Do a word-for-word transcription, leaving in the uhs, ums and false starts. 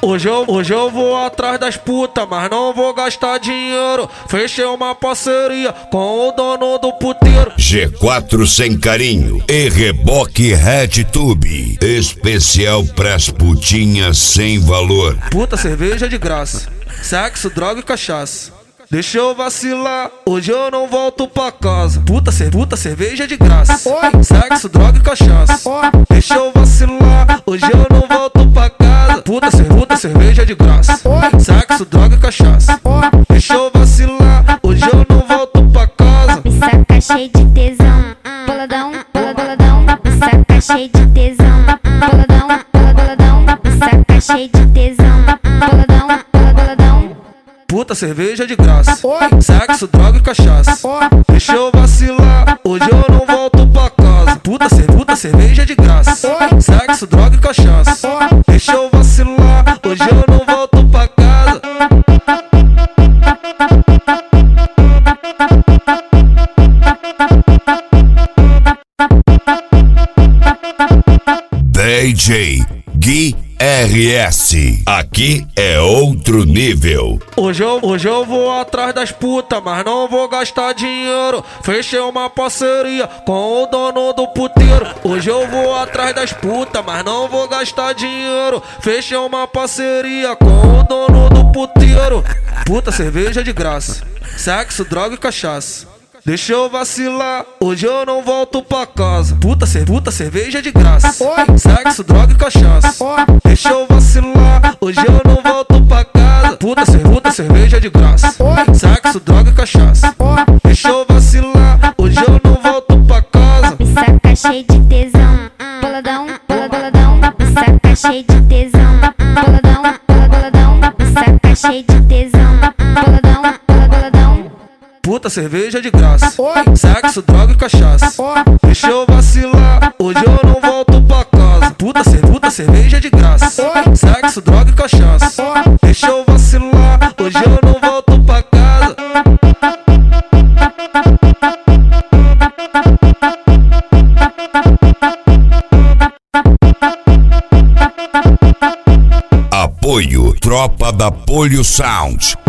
Hoje eu, hoje eu vou atrás das putas, mas não vou gastar dinheiro. Fechei uma parceria com o dono do puteiro. G quatro sem carinho e reboque RedTube. Especial pras putinhas sem valor. Puta, cerveja de graça, sexo, droga e cachaça. Deixa eu vacilar, hoje eu não volto pra casa. Puta, cer puta cerveja de graça, sexo, droga e cachaça. Deixa eu vacilar, hoje eu não volto pra casa. Puta, cer puta cerveja de graça, sexo, droga e cachaça. Deixa eu vacilar, hoje eu não volto pra casa. Me saca cheio de tesão, boladão, bola, boladão. Me saca cheio de tesão, boladão, bola, boladão. Me saca cheio de tesão, boladão, bola, boladão. Puta cerveja de graça, sexo, droga e cachaça. Deixa eu vacilar, hoje eu não volto pra casa. Puta, cer puta cerveja de graça, sexo, droga e cachaça. Deixa eu vacilar, hoje eu não volto pra casa. D J Gui R S, aqui é outro nível. Hoje eu, hoje eu vou atrás das putas, mas não vou gastar dinheiro. Fechei uma parceria com o dono do puteiro. Hoje eu vou atrás das putas, mas não vou gastar dinheiro. Fechei uma parceria com o dono do puteiro. Puta, cerveja de graça, sexo, droga e cachaça. Deixa eu vacilar, hoje eu não volto pra casa. Puta, cer puta cerveja de graça, sexo, droga e cachaça. Deixa eu vacilar, hoje eu não volto pra casa. Puta, cer puta cerveja de graça, sexo, droga e cachaça. Deixa eu vacilar, hoje eu não volto pra casa. Me saca cheio de tesão, boladão, bola, boladão. Me saca cheio de tesão, boladão, bola, boladão. Me saca cheio de tesão, boladão, bola, boladão. Puta cerveja de graça, sexo, droga e cachaça. Deixa eu vacilar, hoje eu não volto pra casa. Puta, cer puta cerveja de graça, sexo, droga e cachaça. Deixa eu vacilar, hoje eu não volto pra casa. Apoio Tropa da Polio Sound.